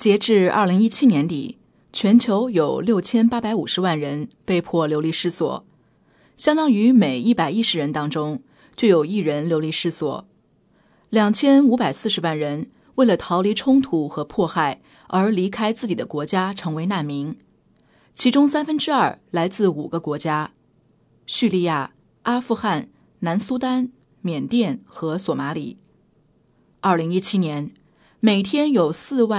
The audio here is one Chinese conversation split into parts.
截至2017年底，全球有6850万人被迫流离失所，相当于每110人当中就有1人流离失所。2540万人为了逃离冲突和迫害而离开自己的国家，成为难民，其中2/3来自5个国家：叙利亚、阿富汗、南苏丹、缅甸和索马里。2017年，每天有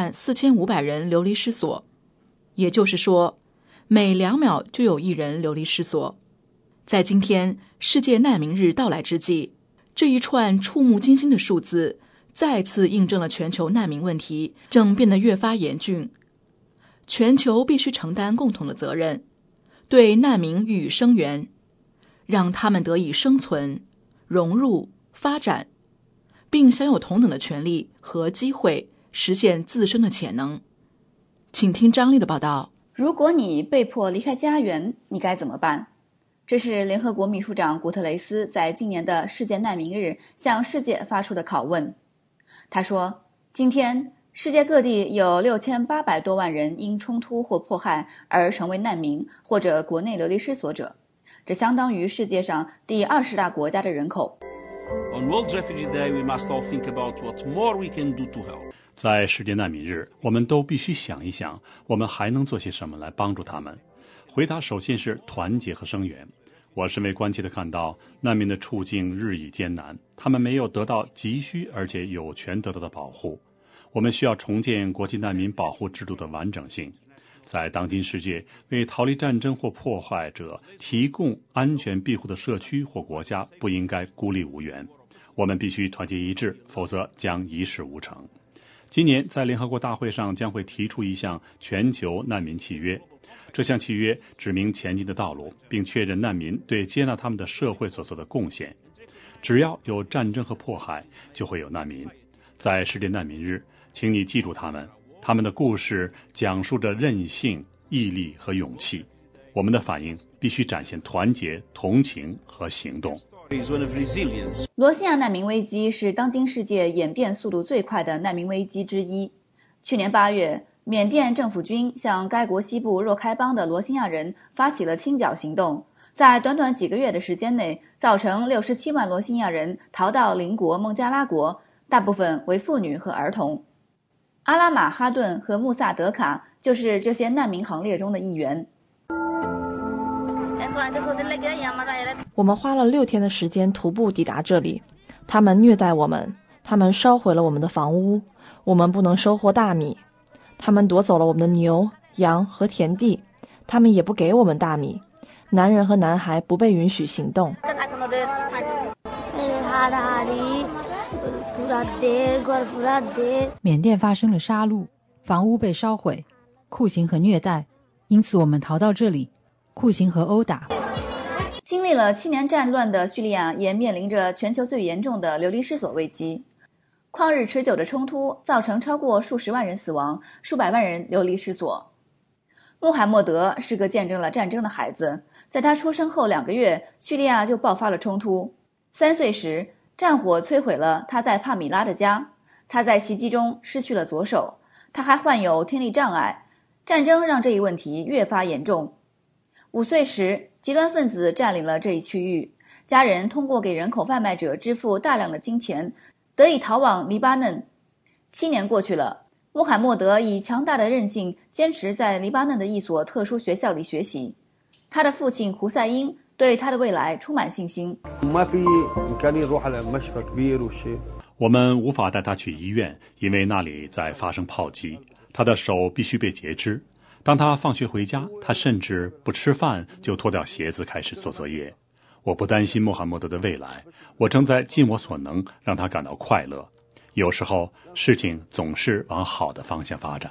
44500人流离失所，也就是说，每2秒就有1人流离失所。在今天世界难民日到来之际，这一串触目惊心的数字再次印证了全球难民问题正变得越发严峻。全球必须承担共同的责任，对难民予以声援，让他们得以生存、融入、发展，并享有同等的权利和机会，实现自身的潜能。请听张丽的报道。 如果你被迫离开家园，你该怎么办？这是联合国秘书长古特雷斯在今年的世界难民日向世界发出的拷问。他说，今天世界各地有6800多万人因冲突或迫害而成为难民或者国内流离失所者，这相当于世界上第20大国家的人口。 On World Refugee Day, we must all think about what more we can do to help. 在世界难民日，我们都必须想一想，我们还能做些什么来帮助他们。回答首先是团结和声援。我深为关切地看到难民的处境日益艰难，他们没有得到急需而且有权得到的保护。我们需要重建国际难民保护制度的完整性，在当今世界，为逃离战争或迫害者提供安全庇护的社区或国家不应该孤立无援。我们必须团结一致，否则将一事无成。今年在联合国大会上将会提出一项全球难民契约，这项契约指明前进的道路，并确认难民对接纳他们的社会所做的贡献。只要有战争和迫害，就会有难民。在世界难民日，请你记住他们的故事讲述着韧性、毅力和勇气。我们的反应必须展现团结、同情和行动。 罗兴亚难民危机是当今世界演变速度最快的难民危机之一。去年8月，缅甸政府军向该国西部若开邦的罗兴亚人发起了清剿行动，在短短几个月的时间内，造成67万罗兴亚人逃到邻国孟加拉国，大部分为妇女和儿童。阿拉马哈顿和穆萨德卡就是这些难民行列中的一员。 我们花了6天的时间徒步抵达这里，他们虐待我们，他们烧毁了我们的房屋，我们不能收获大米，他们夺走了我们的牛、羊和田地，他们也不给我们大米，男人和男孩不被允许行动。 缅甸发生了杀戮，房屋被烧毁，酷刑和虐待，因此我们逃到这里，酷刑和殴打。 经历了7年战乱的叙利亚也面临着全球最严重的流离失所危机。旷日持久的冲突造成超过数十万人死亡，数百万人流离失所。穆罕默德是个见证了战争的孩子，在他出生后2个月，叙利亚就爆发了冲突。3岁时，战火摧毁了他在帕米拉的家，他在袭击中失去了左手，他还患有听力障碍。战争让这一问题越发严重。5岁时，极端分子占领了这一区域，家人通过给人口贩卖者支付大量的金钱，得以逃往黎巴嫩。7年过去了，穆罕默德以强大的韧性坚持在黎巴嫩的一所特殊学校里学习。他的父亲胡塞因对他的未来充满信心。 我们无法带他去医院，因为那里在发生炮击，他的手必须被截肢。当他放学回家，他甚至不吃饭就脱掉鞋子开始做作业。我不担心穆罕默德的未来，我正在尽我所能让他感到快乐。有时候事情总是往好的方向发展。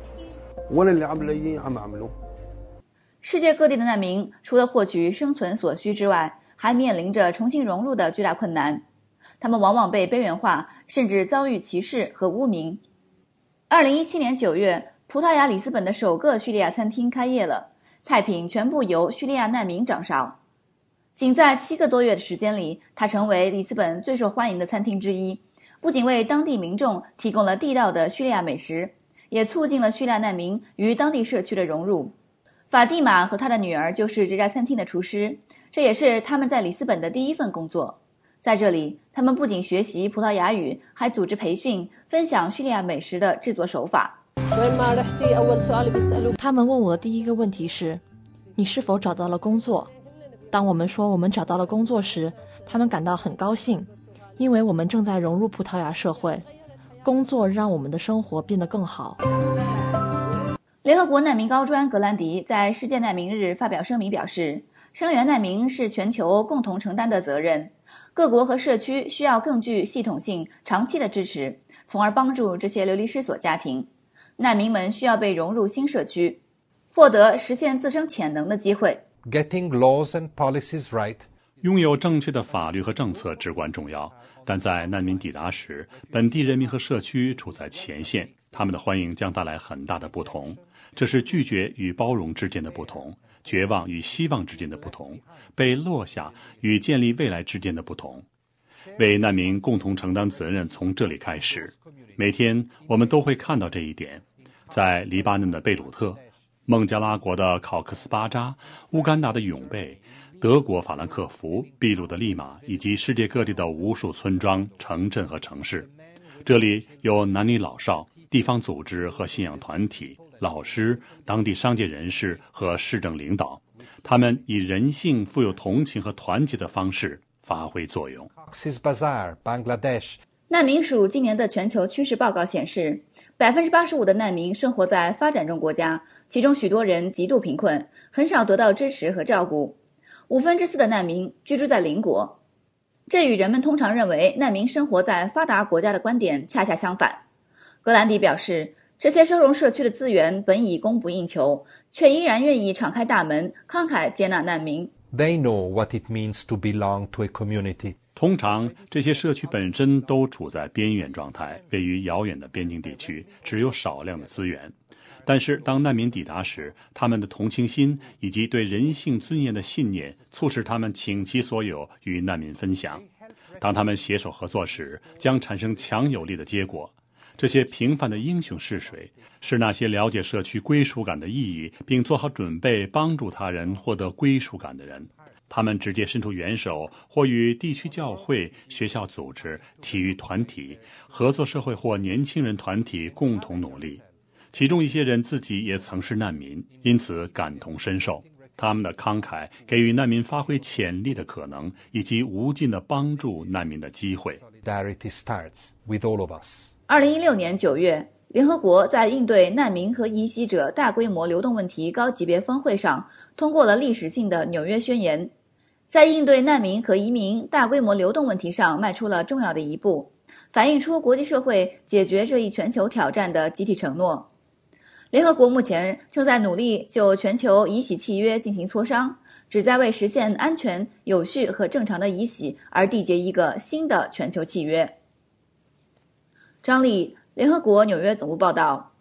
世界各地的难民除了获取生存所需之外，还面临着重新融入的巨大困难。他们往往被边缘化，甚至遭遇歧视和污名。2017年9月，葡萄牙里斯本的首个叙利亚餐厅开业了，菜品全部由叙利亚难民掌勺。仅在7个多月的时间里，它成为里斯本最受欢迎的餐厅之一，不仅为当地民众提供了地道的叙利亚美食， 也促进了叙利亚难民与当地社区的融入。法蒂玛和她的女儿就是这家餐厅的厨师，这也是他们在里斯本的第一份工作。在这里，他们不仅学习葡萄牙语，还组织培训，分享叙利亚美食的制作手法。 他们问我的第一个问题是：你是否找到了工作？当我们说我们找到了工作时，他们感到很高兴，因为我们正在融入葡萄牙社会，工作让我们的生活变得更好。 联合国难民高专格兰迪在世界难民日发表声明表示，声援难民是全球共同承担的责任，各国和社区需要更具系统性、长期的支持，从而帮助这些流离失所家庭。难民们需要被融入新社区，获得实现自身潜能的机会。 Getting laws and policies right. 拥有正确的法律和政策至关重要，但在难民抵达时，本地人民和社区处在前线，他们的欢迎将带来很大的不同。这是拒绝与包容之间的不同，绝望与希望之间的不同，被落下与建立未来之间的不同。为难民共同承担责任从这里开始。每天我们都会看到这一点，在黎巴嫩的贝鲁特、孟加拉国的考克斯巴扎、乌干达的永贝、德国法兰克福、秘鲁的利马，以及世界各地的无数村庄、城镇和城市。这里有男女老少、地方组织和信仰团体、老师、当地商界人士和市政领导，他们以人性、富有同情和团结的方式发挥作用。 Cox's Bazar, Bangladesh. 难民署今年的全球趋势报告显示，85%的难民生活在发展中国家，其中许多人极度贫困，很少得到支持和照顾。4/5的难民居住在邻国，这与人们通常认为难民生活在发达国家的观点恰恰相反。格兰迪表示，这些收容社区的资源本已供不应求，却依然愿意敞开大门，慷慨接纳难民。 They know what it means to belong to a community. 通常，这些社区本身都处在边缘状态，位于遥远的边境地区，只有少量的资源。但是，当难民抵达时，他们的同情心以及对人性尊严的信念，促使他们倾其所有与难民分享。当他们携手合作时，将产生强有力的结果。这些平凡的英雄是谁？是那些了解社区归属感的意义，并做好准备帮助他人获得归属感的人。他们直接伸出援手，或与地区教会、学校组织、体育团体、合作社会或年轻人团体共同努力。其中一些人自己也曾是难民，因此感同身受。他们的慷慨给予难民发挥潜力的可能，以及无尽的帮助难民的机会。 Solidarity starts with all of us. 2016年9月，联合国在应对难民和移徙者大规模流动问题高级别峰会上通过了历史性的纽约宣言，在应对难民和移民大规模流动问题上迈出了重要的一步，反映出国际社会解决这一全球挑战的集体承诺。联合国目前正在努力就全球移徙契约进行磋商，旨在为实现安全、有序和正常的移徙而缔结一个新的全球契约。张丽，联合国纽约总部报道。